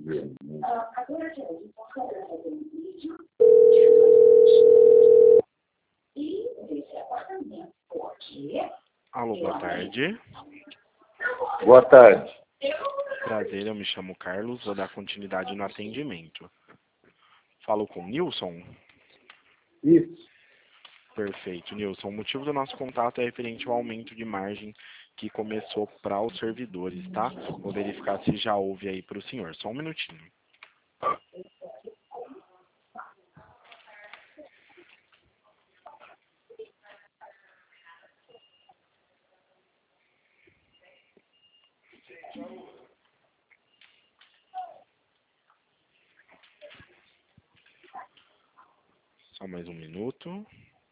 Alô, boa tarde. Boa tarde. Prazer, eu me chamo Carlos, vou dar continuidade no atendimento. Falo com o Nilson? Isso. Perfeito, Nilson. O motivo do nosso contato é referente ao aumento de margem que começou para os servidores, tá? Vou verificar se já houve aí para o senhor. Só um minutinho. Só mais um minuto.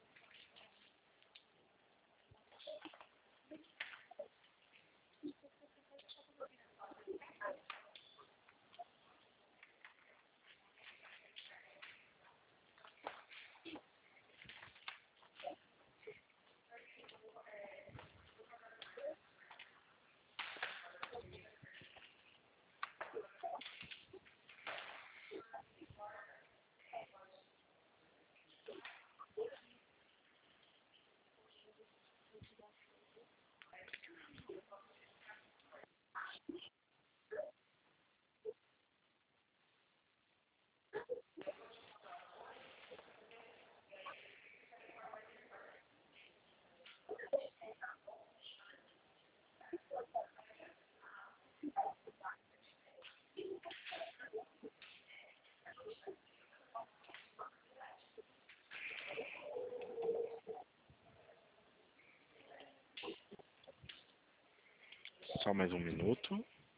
Só mais um minuto.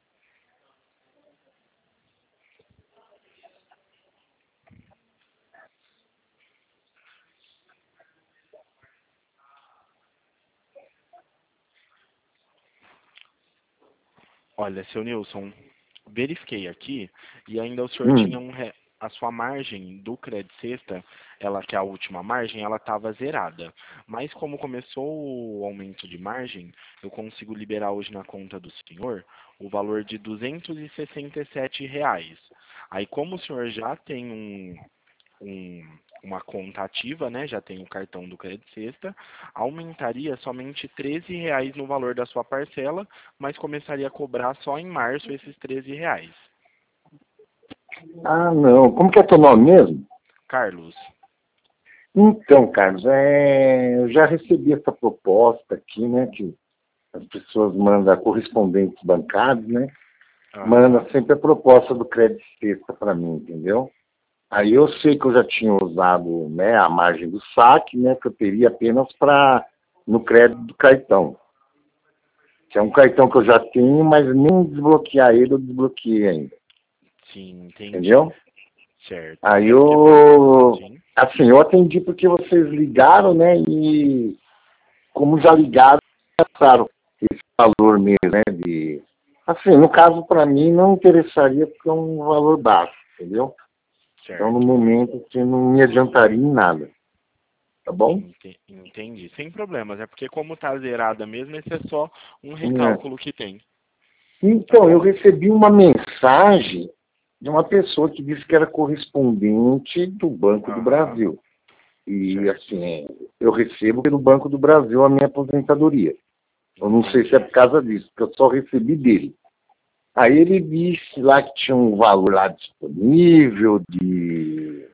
Olha, seu Nilson, verifiquei aqui e ainda o senhor tinha a sua margem do Credit Sexta, ela que é a última margem, ela estava zerada. Mas como começou o aumento de margem, eu consigo liberar hoje na conta do senhor o valor de R$ 267. Aí como o senhor já tem uma conta ativa, né? Já tem o cartão do Credit Sexta, aumentaria somente R$ 13 no valor da sua parcela, mas começaria a cobrar só em março esses R$ 13. Ah, não. Como que é teu nome mesmo? Carlos. Então, Carlos, eu já recebi essa proposta aqui, né? Que as pessoas mandam correspondentes bancários, né? Manda sempre a proposta do Credit Sexta para mim, entendeu? Aí eu sei que eu já tinha usado, né, a margem do saque, né? Que eu teria apenas no crédito do cartão. Que é um cartão que eu já tenho, mas nem desbloquear ele eu desbloqueei ainda. Sim, entendi. Entendeu? Certo. Aí Sim. assim, eu atendi porque vocês ligaram, né? E como já ligaram, passaram esse valor mesmo, né? Assim, no caso, para mim, não interessaria porque é um valor baixo, entendeu? Certo. Então, no momento, assim, não me adiantaria em nada. Tá bom? Entendi. Sem problemas. É porque como tá zerada mesmo, esse é só um recálculo que tem. Então, eu recebi uma mensagem de uma pessoa que disse que era correspondente do Banco do Brasil. E, assim, eu recebo pelo Banco do Brasil a minha aposentadoria. Eu não sei se é por causa disso, porque eu só recebi dele. Aí ele disse lá que tinha um valor lá disponível de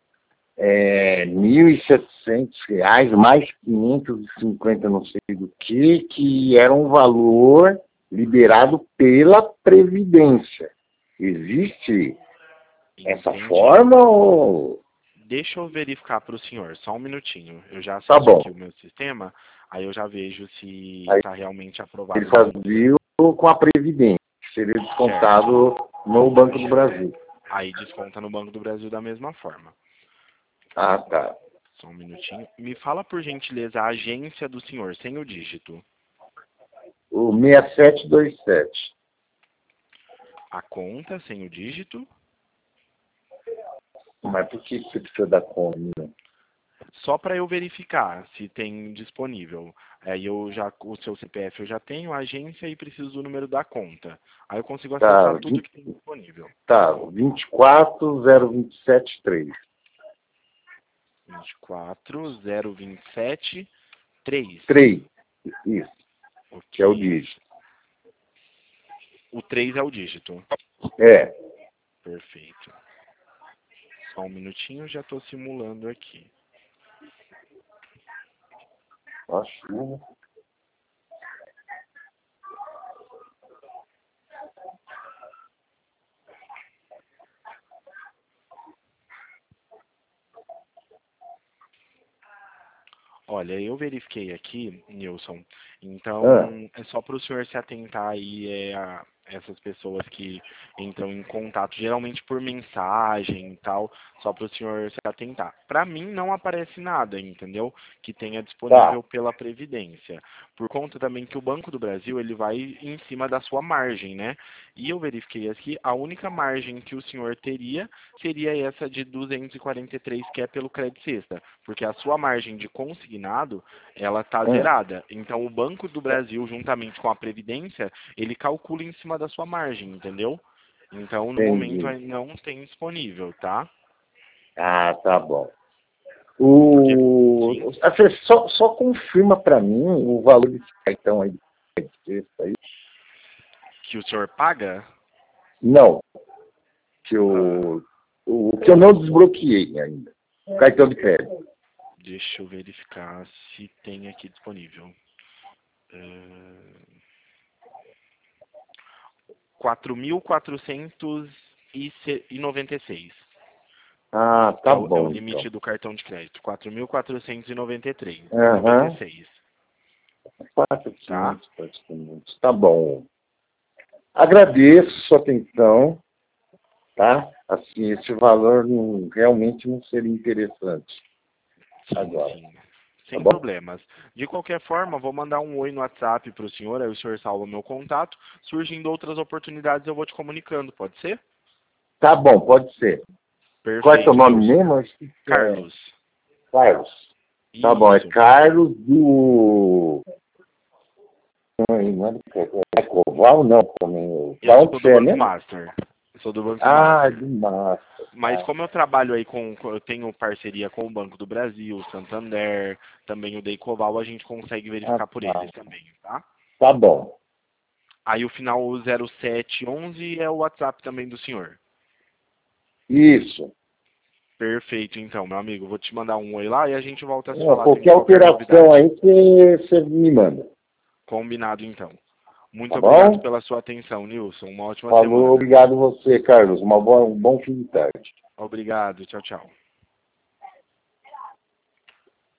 R$ 1.700, mais 550 não sei do que era um valor liberado pela Previdência. Existe essa forma ou... Deixa eu verificar para o senhor, só um minutinho. Eu já Tá acesso bom. aqui o meu sistema, aí eu já vejo se Aí está realmente aprovado. ele fazia com a Previdência, que seria descontado no Banco do Brasil. Aí desconta no Banco do Brasil da mesma forma. Ah, tá. Só um minutinho. Me fala, por gentileza, a agência do senhor, sem o dígito. O 6727. A conta, sem o dígito. Mas por que você precisa da conta? Só para eu verificar se tem disponível. Aí o seu CPF eu já tenho, a agência e preciso do número da conta. Aí eu consigo acessar tudo que tem disponível. Tá, 24027.3. 24027.3. 3, isso, Ok. que é o dígito. O 3 é o dígito. É. Perfeito. Só um minutinho, já estou simulando aqui. Acho. Olha, eu verifiquei aqui, Nilson, então Ah, é só para o senhor se atentar aí a essas pessoas que entram em contato, geralmente por mensagem e tal, só para o senhor se atentar. Para mim não aparece nada, entendeu? Que tenha tá. disponível pela Previdência. Por conta também que o Banco do Brasil, ele vai em cima da sua margem, né? E eu verifiquei aqui, a única margem que o senhor teria seria essa de 243, que é pelo Credit Sexta, porque a sua margem de consignado, ela está Ah, zerada. Então, o Banco do Brasil, juntamente com a Previdência, ele calcula em cima da sua margem, entendeu? Então, no momento, entendi. não tem disponível, tá? Ah, tá bom. Porque, sim, Você só confirma para mim o valor desse cartão aí. Aí. que o senhor paga, Não, que ah, o que eu não desbloqueei ainda. O cartão de crédito. deixa eu verificar se tem aqui disponível. 4.496, Ah, que tá é o bom, então. limite do cartão de crédito. 4.493 e Aham. 96, 4.500 tá? praticamente. Tá bom. Agradeço sua atenção, tá? Assim, esse valor realmente não seria interessante Sim, agora. sim. Tá Sem bom? problemas. De qualquer forma, vou mandar um oi no WhatsApp para o senhor, aí o senhor salva meu contato. Surgindo outras oportunidades, eu vou te comunicando, pode ser? Tá bom, pode ser. Qual é teu Perfeito, nome Nilson. mesmo? Acho que é Carlos. Carlos. Tá bom, é Isso. Carlos do... Não é Coval, não. Como... Eu Da onde sou do você é Banco mesmo? Master. Eu sou do Banco Ah, Master. de massa. Mas como eu trabalho aí eu tenho parceria com o Banco do Brasil, Santander, também o Deicoval, a gente consegue Ah, verificar por tá. eles também, tá? Tá bom. Aí o final 0711 é o WhatsApp também do senhor. Isso. Perfeito, então, meu amigo. Vou te mandar um oi lá e a gente volta a se É, falar tendo qualquer qualquer alteração novidade. aí você me manda. Combinado, então. Muito Tá obrigado bom? pela sua atenção, Nilson. Uma ótima Falou, semana. obrigado você, Carlos. Um bom fim de tarde. Obrigado. Tchau, tchau.